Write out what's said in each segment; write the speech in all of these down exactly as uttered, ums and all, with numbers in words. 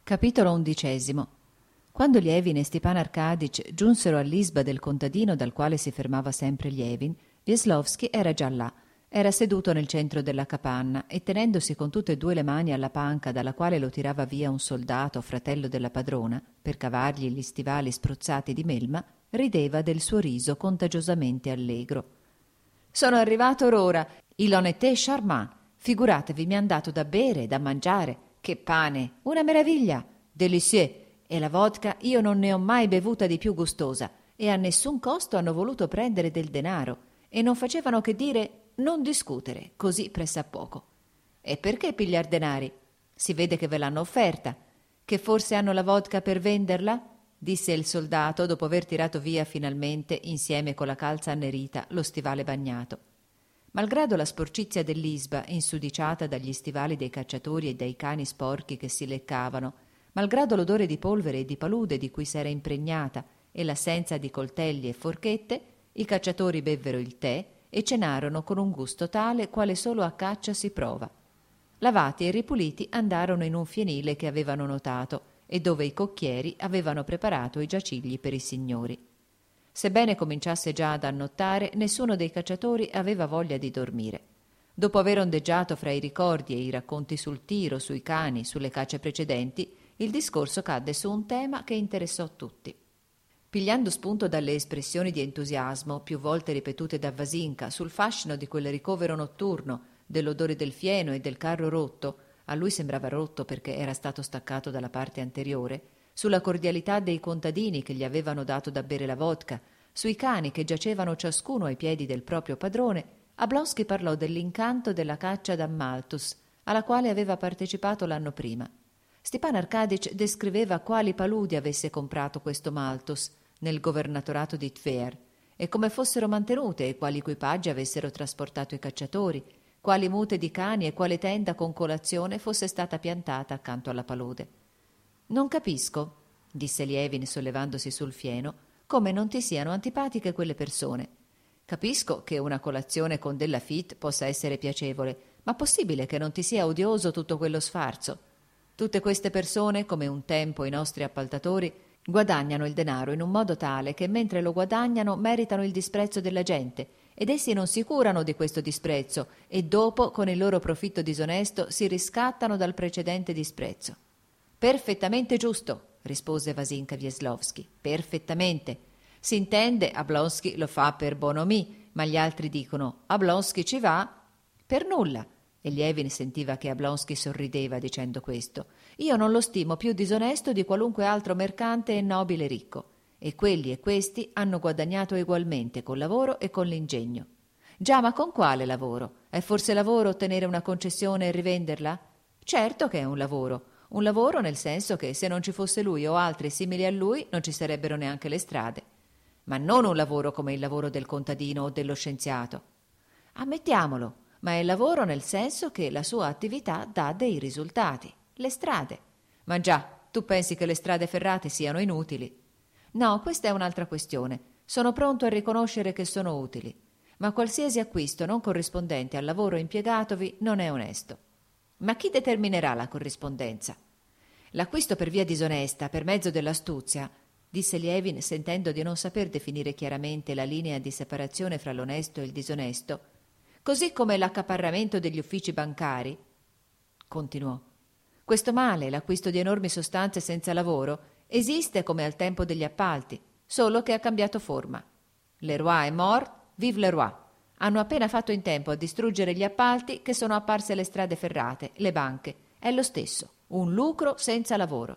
Capitolo undicesimo. Quando Lievin e Stepan Arcadic giunsero all'isba del contadino dal quale si fermava sempre Lievin, Wieslowski era già là. Era seduto nel centro della capanna e, tenendosi con tutte e due le mani alla panca dalla quale lo tirava via un soldato, fratello della padrona, per cavargli gli stivali spruzzati di melma, rideva del suo riso contagiosamente allegro. «Sono arrivato or ora. Il honnête charmant. Figuratevi, mi han dato da bere e da mangiare. Che pane! Una meraviglia! Délicieux! E la vodka io non ne ho mai bevuta di più gustosa, e a nessun costo hanno voluto prendere del denaro, e non facevano che dire non discutere, così pressappoco. E perché pigliar denari? Si vede che ve l'hanno offerta. Che forse hanno la vodka per venderla? Disse il soldato dopo aver tirato via finalmente, insieme con la calza annerita, lo stivale bagnato. Malgrado la sporcizia dell'isba, insudiciata dagli stivali dei cacciatori e dai cani sporchi che si leccavano, malgrado l'odore di polvere e di palude di cui s'era impregnata e l'assenza di coltelli e forchette, i cacciatori bevvero il tè e cenarono con un gusto tale quale solo a caccia si prova. Lavati e ripuliti andarono in un fienile che avevano notato e dove i cocchieri avevano preparato i giacigli per i signori. Sebbene cominciasse già ad annottare, nessuno dei cacciatori aveva voglia di dormire. Dopo aver ondeggiato fra i ricordi e i racconti sul tiro, sui cani, sulle cacce precedenti, il discorso cadde su un tema che interessò tutti. Pigliando spunto dalle espressioni di entusiasmo, più volte ripetute da Vasinka, sul fascino di quel ricovero notturno, dell'odore del fieno e del carro rotto, a lui sembrava rotto perché era stato staccato dalla parte anteriore, sulla cordialità dei contadini che gli avevano dato da bere la vodka, sui cani che giacevano ciascuno ai piedi del proprio padrone, Ablonsky parlò dell'incanto della caccia da Malthus, alla quale aveva partecipato l'anno prima. Stepan Arcadic descriveva quali paludi avesse comprato questo Malthus nel governatorato di Tver e come fossero mantenute e quali equipaggi avessero trasportato i cacciatori, quali mute di cani e quale tenda con colazione fosse stata piantata accanto alla palude. «Non capisco», disse Lievin sollevandosi sul fieno, «come non ti siano antipatiche quelle persone. Capisco che una colazione con della Fitte possa essere piacevole, ma possibile che non ti sia odioso tutto quello sfarzo? Tutte queste persone, come un tempo i nostri appaltatori, guadagnano il denaro in un modo tale che mentre lo guadagnano meritano il disprezzo della gente, ed essi non si curano di questo disprezzo e dopo, con il loro profitto disonesto, si riscattano dal precedente disprezzo». «Perfettamente giusto», rispose Vasinka Wieslowski. «Perfettamente. Si intende, Ablonsky lo fa per bonhomie, ma gli altri dicono Ablonsky ci va per nulla». E Lievin sentiva che Ablonsky sorrideva dicendo questo. «Io non lo stimo più disonesto di qualunque altro mercante e nobile ricco. E quelli e questi hanno guadagnato egualmente col lavoro e con l'ingegno». «Già, ma con quale lavoro? È forse lavoro ottenere una concessione e rivenderla?» «Certo che è un lavoro. Un lavoro nel senso che se non ci fosse lui o altri simili a lui non ci sarebbero neanche le strade. Ma non un lavoro come il lavoro del contadino o dello scienziato. Ammettiamolo, ma è lavoro nel senso che la sua attività dà dei risultati. Le strade. Ma già, tu pensi che le strade ferrate siano inutili? No, questa è un'altra questione. Sono pronto a riconoscere che sono utili. Ma qualsiasi acquisto non corrispondente al lavoro impiegatovi non è onesto. Ma chi determinerà la corrispondenza? L'acquisto per via disonesta, per mezzo dell'astuzia, disse Lievin, sentendo di non saper definire chiaramente la linea di separazione fra l'onesto e il disonesto, così come l'accaparramento degli uffici bancari, continuò. Questo male, l'acquisto di enormi sostanze senza lavoro, esiste come al tempo degli appalti, solo che ha cambiato forma. Le roi è mort, vive le roi. Hanno appena fatto in tempo a distruggere gli appalti che sono apparse le strade ferrate, le banche. È lo stesso, un lucro senza lavoro.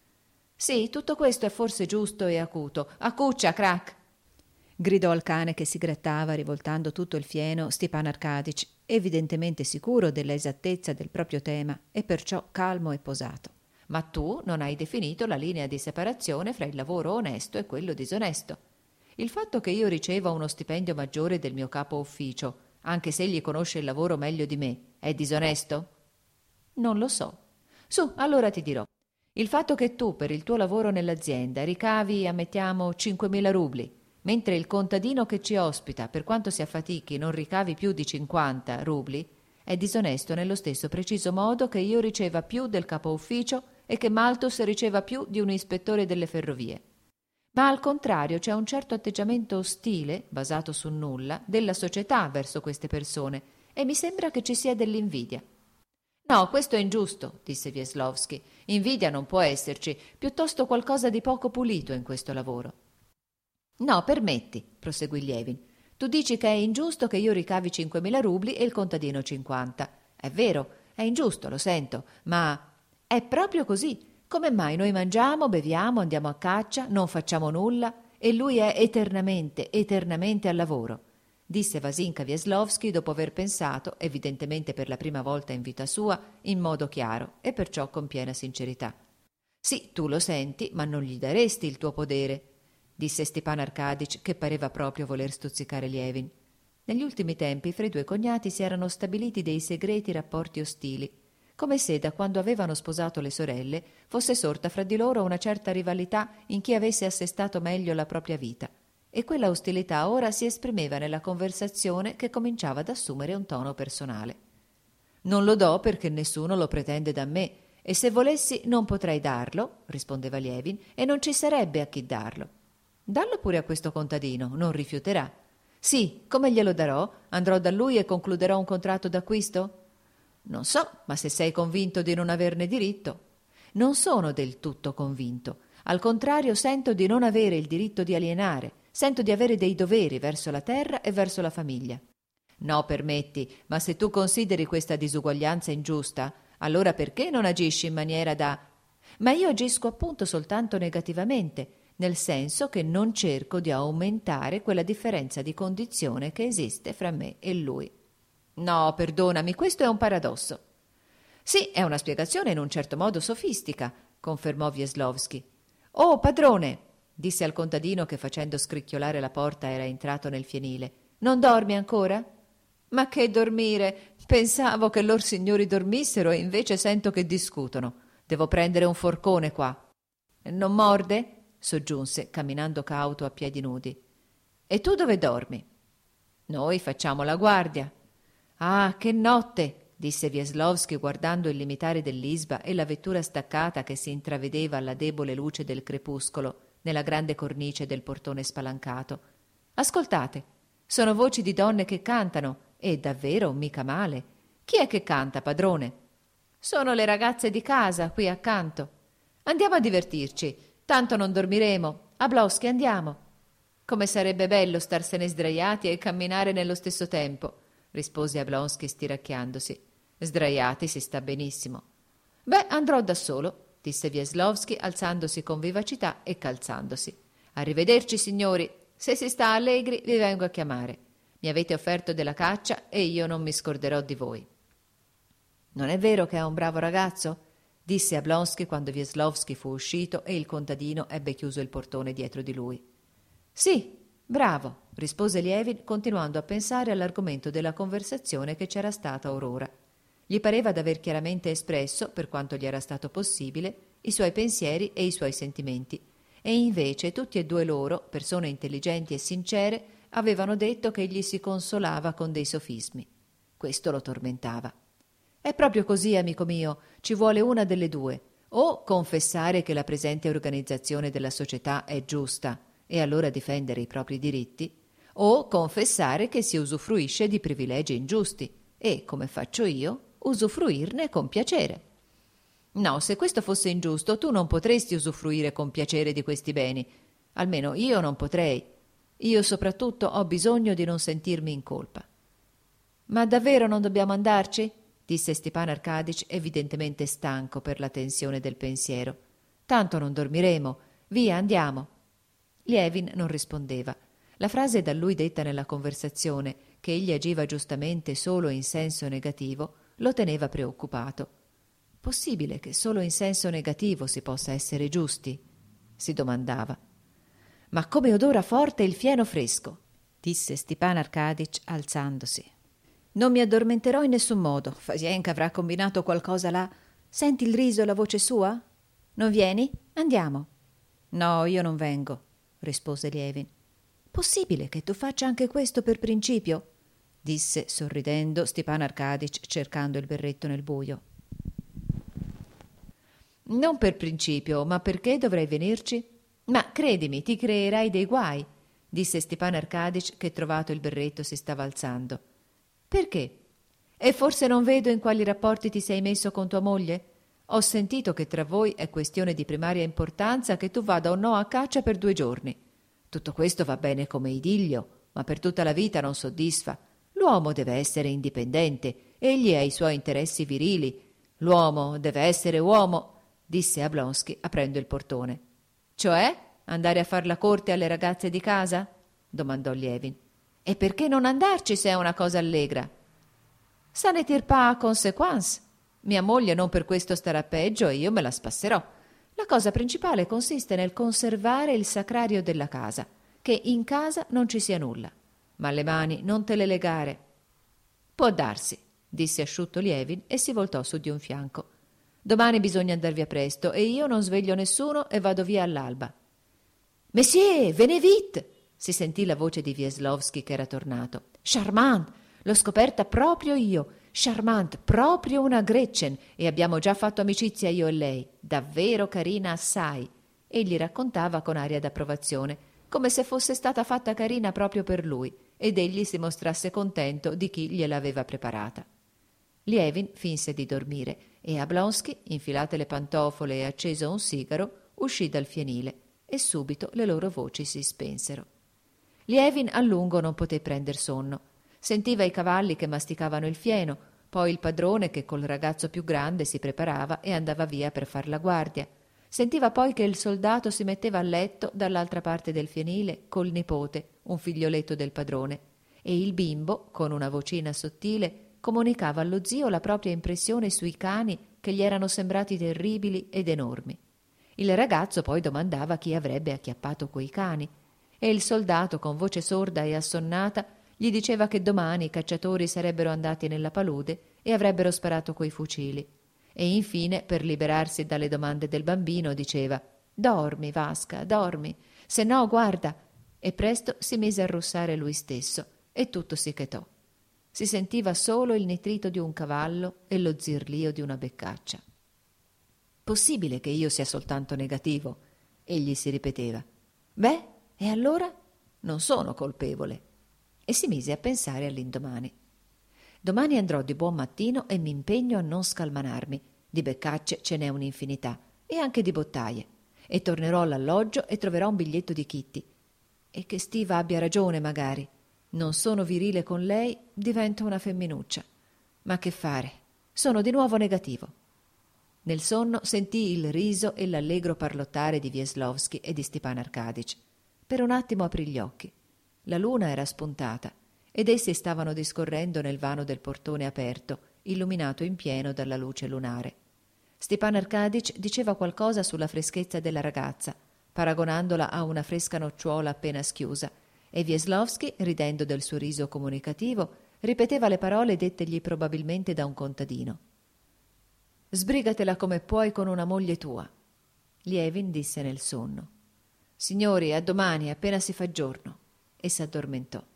Sì, tutto questo è forse giusto e acuto. Acuccia, crack! Gridò al cane che si grattava, rivoltando tutto il fieno, Stepan Arcadic, evidentemente sicuro della esattezza del proprio tema e perciò calmo e posato. Ma tu non hai definito la linea di separazione fra il lavoro onesto e quello disonesto. Il fatto che io riceva uno stipendio maggiore del mio capo ufficio, anche se egli conosce il lavoro meglio di me, è disonesto? Non lo so. Su, allora ti dirò. Il fatto che tu, per il tuo lavoro nell'azienda, ricavi, ammettiamo, cinquemila rubli, mentre il contadino che ci ospita, per quanto si affatichi, non ricavi più di cinquanta rubli, è disonesto nello stesso preciso modo che io riceva più del capo ufficio e che Malthus riceva più di un ispettore delle ferrovie. Ma al contrario c'è un certo atteggiamento ostile, basato su nulla, della società verso queste persone, e mi sembra che ci sia dell'invidia. No, questo è ingiusto, disse Wieslowski. Invidia non può esserci, piuttosto qualcosa di poco pulito in questo lavoro. No, permetti, proseguì Lievin. Tu dici che è ingiusto che io ricavi cinquemila rubli e il contadino cinquanta. È vero, è ingiusto, lo sento, ma è proprio così. Come mai noi mangiamo, beviamo, andiamo a caccia, non facciamo nulla e lui è eternamente, eternamente al lavoro? Disse Vasinka Wieslowski dopo aver pensato, evidentemente per la prima volta in vita sua, in modo chiaro e perciò con piena sincerità. Sì, tu lo senti, ma non gli daresti il tuo podere, disse Stepan Arcadic, che pareva proprio voler stuzzicare Lievin. Negli ultimi tempi fra i due cognati si erano stabiliti dei segreti rapporti ostili, come se da quando avevano sposato le sorelle fosse sorta fra di loro una certa rivalità in chi avesse assestato meglio la propria vita, e quella ostilità ora si esprimeva nella conversazione che cominciava ad assumere un tono personale. Non lo do perché nessuno lo pretende da me, e se volessi non potrei darlo, rispondeva Lievin, e non ci sarebbe a chi darlo. Dallo pure a questo contadino, non rifiuterà. Sì, come glielo darò? Andrò da lui e concluderò un contratto d'acquisto? Non so, ma se sei convinto di non averne diritto. Non sono del tutto convinto. Al contrario, sento di non avere il diritto di alienare, sento di avere dei doveri verso la terra e verso la famiglia. No, permetti, ma se tu consideri questa disuguaglianza ingiusta, allora perché non agisci in maniera da... Ma io agisco appunto soltanto negativamente, nel senso che non cerco di aumentare quella differenza di condizione che esiste fra me e lui. No, perdonami, questo è un paradosso. Sì, è una spiegazione in un certo modo sofistica, confermò Wieslowski. Oh, padrone, disse al contadino che facendo scricchiolare la porta era entrato nel fienile. Non dormi ancora? Ma che dormire? Pensavo che lor signori dormissero e invece sento che discutono. Devo prendere un forcone qua. Non morde? Soggiunse, camminando cauto a piedi nudi. E tu dove dormi? Noi facciamo la guardia. Ah, che notte! Disse Wieslowski guardando il limitare dell'isba e la vettura staccata che si intravedeva alla debole luce del crepuscolo nella grande cornice del portone spalancato. Ascoltate, sono voci di donne che cantano, e davvero mica male. Chi è che canta, padrone? Sono le ragazze di casa, qui accanto. Andiamo a divertirci, tanto non dormiremo. A Blosky andiamo. Come sarebbe bello starsene sdraiati e camminare nello stesso tempo, rispose Oblonsky stiracchiandosi. Sdraiati si sta benissimo. Beh, andrò da solo, disse Wieslowski alzandosi con vivacità e calzandosi. Arrivederci, signori. Se si sta allegri vi vengo a chiamare. Mi avete offerto della caccia e io non mi scorderò di voi. Non è vero che è un bravo ragazzo? Disse Oblonsky quando Wieslowski fu uscito e il contadino ebbe chiuso il portone dietro di lui. Sì, bravo, rispose Lievin continuando a pensare all'argomento della conversazione che c'era stata or ora. Gli pareva d'aver chiaramente espresso, per quanto gli era stato possibile, i suoi pensieri e i suoi sentimenti, e invece tutti e due loro, persone intelligenti e sincere, avevano detto che egli si consolava con dei sofismi. Questo lo tormentava. È proprio così, amico mio, ci vuole una delle due, o confessare che la presente organizzazione della società è giusta e allora difendere i propri diritti, o confessare che si usufruisce di privilegi ingiusti e, come faccio io, usufruirne con piacere. No, se questo fosse ingiusto, tu non potresti usufruire con piacere di questi beni. Almeno io non potrei. Io soprattutto ho bisogno di non sentirmi in colpa. Ma davvero non dobbiamo andarci? Disse Stepan Arcadic, evidentemente stanco per la tensione del pensiero. Tanto non dormiremo. Via, andiamo. Lievin non rispondeva. La frase da lui detta nella conversazione, che egli agiva giustamente solo in senso negativo, lo teneva preoccupato. Possibile che solo in senso negativo si possa essere giusti? Si domandava. Ma come odora forte il fieno fresco, disse Stepan Arcadic alzandosi. Non mi addormenterò in nessun modo. Fasienka avrà combinato qualcosa là. Senti il riso e la voce sua? Non vieni? Andiamo. No, io non vengo, rispose Lievin. Possibile che tu faccia anche questo per principio? Disse sorridendo Stepan Arcadic cercando il berretto nel buio. Non per principio, ma perché dovrei venirci? Ma credimi, ti creerai dei guai, disse Stepan Arcadic, che trovato il berretto si stava alzando. Perché? E forse non vedo in quali rapporti ti sei messo con tua moglie? Ho sentito che tra voi è questione di primaria importanza che tu vada o no a caccia per due giorni. Tutto questo va bene come idillio, ma per tutta la vita non soddisfa. L'uomo deve essere indipendente, egli ha i suoi interessi virili. L'uomo deve essere uomo, disse Oblonsky aprendo il portone. Cioè, andare a far la corte alle ragazze di casa? Domandò Lievin. E perché non andarci se è una cosa allegra? Ça ne tire pas à conséquence. Mia moglie non per questo starà peggio e io me la spasserò. La cosa principale consiste nel conservare il sacrario della casa, che in casa non ci sia nulla. Ma le mani non te le legare. Può darsi, disse asciutto Lievin e si voltò su di un fianco. Domani bisogna andar via presto e io non sveglio nessuno e vado via all'alba. Messieurs, venez vite! Si sentì la voce di Wieslowski che era tornato. Charmant! L'ho scoperta proprio io. Charmant, proprio una Gretchen, e abbiamo già fatto amicizia io e lei. Davvero carina assai. Egli raccontava con aria d'approvazione, come se fosse stata fatta carina proprio per lui, ed egli si mostrasse contento di chi gliel'aveva preparata. Lievin finse di dormire e Oblonsky, infilate le pantofole e acceso un sigaro, uscì dal fienile e subito le loro voci si spensero. Lievin a lungo non poté prender sonno. Sentiva i cavalli che masticavano il fieno, poi il padrone che col ragazzo più grande si preparava e andava via per far la guardia. Sentiva poi che il soldato si metteva a letto dall'altra parte del fienile col nipote, un figlioletto del padrone, e il bimbo, con una vocina sottile, comunicava allo zio la propria impressione sui cani che gli erano sembrati terribili ed enormi. Il ragazzo poi domandava chi avrebbe acchiappato quei cani, e il soldato, con voce sorda e assonnata, gli diceva che domani i cacciatori sarebbero andati nella palude e avrebbero sparato coi fucili. E infine, per liberarsi dalle domande del bambino, diceva «Dormi, Vasca, dormi, se no guarda!» E presto si mise a russare lui stesso e tutto si chetò. Si sentiva solo il nitrito di un cavallo e lo zirlio di una beccaccia. «Possibile che io sia soltanto negativo?» egli si ripeteva. «Beh, e allora? Non sono colpevole!» E si mise a pensare all'indomani. «Domani andrò di buon mattino e mi impegno a non scalmanarmi. Di beccacce ce n'è un'infinità, e anche di bottaie. E tornerò all'alloggio e troverò un biglietto di Kitty. E che Stiva abbia ragione, magari. Non sono virile con lei, divento una femminuccia. Ma che fare? Sono di nuovo negativo». Nel sonno sentì il riso e l'allegro parlottare di Wieslowski e di Stepan Arcadic. Per un attimo aprì gli occhi. La luna era spuntata ed essi stavano discorrendo nel vano del portone aperto, illuminato in pieno dalla luce lunare. Stepan Arcadic diceva qualcosa sulla freschezza della ragazza, paragonandola a una fresca nocciola appena schiusa, e Wieslowski, ridendo del suo riso comunicativo, ripeteva le parole dettegli probabilmente da un contadino. «Sbrigatela come puoi con una moglie tua», Lievin disse nel sonno. «Signori, a domani, appena si fa giorno», e s'addormentò.